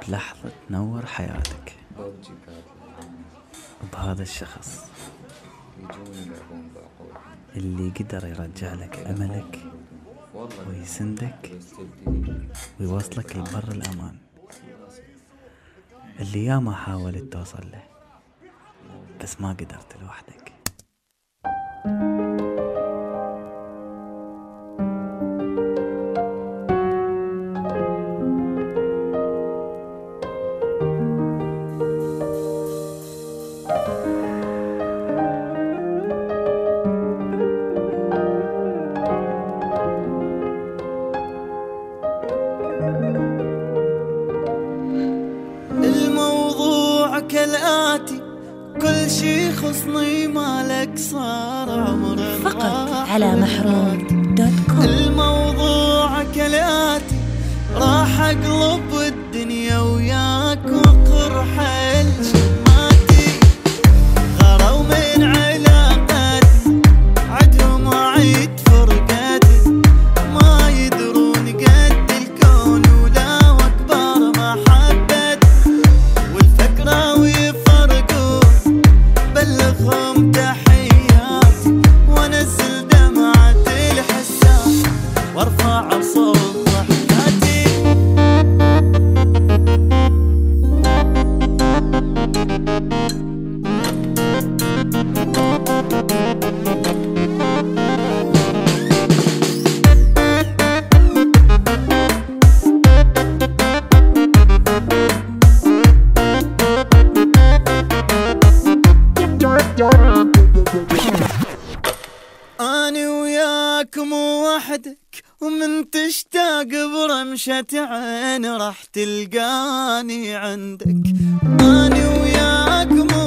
بلحظة تنور حياتك بهذا الشخص اللي قدر يرجع لك أملك ويسندك ويوصلك لبر الأمان، اللي ياما حاولت توصل له بس ما قدرت لوحدك. الموضوع كالآتي، كل شي خصني مالك صار عمر فقط على محروم.com. الموضوع كالآتي، راح اقلب الدنيا وياك وقرح الشماتي، غروا من علاقات عدهم وعيد فرقاتي، ما يدرون قد الكون ولا واكبر محبتي، والفكرة ويفرقون بلغهم تحياتي، وانزل دمعة الحسات وارفع صوت ضحكاتي. أنا وياكم وحدك، ومن تشتاق برمشة عين راح تلقاني عندك. أنا وياكم